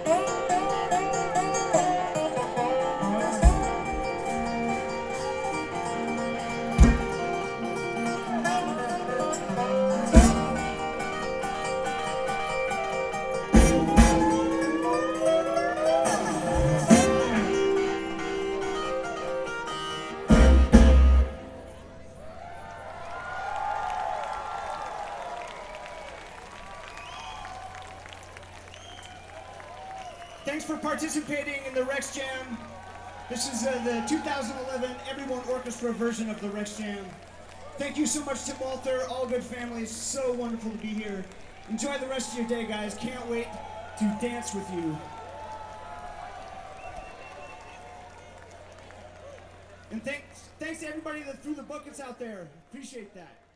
Thanks for participating in the Rex Jam. This is the 2011 Everyone Orchestra version of the Rex Jam. Thank you so much, Tim Walter, all good family. It's so wonderful to be here. Enjoy the rest of your day, guys. Can't wait to dance with you. And thanks to everybody that threw the buckets out there. Appreciate that.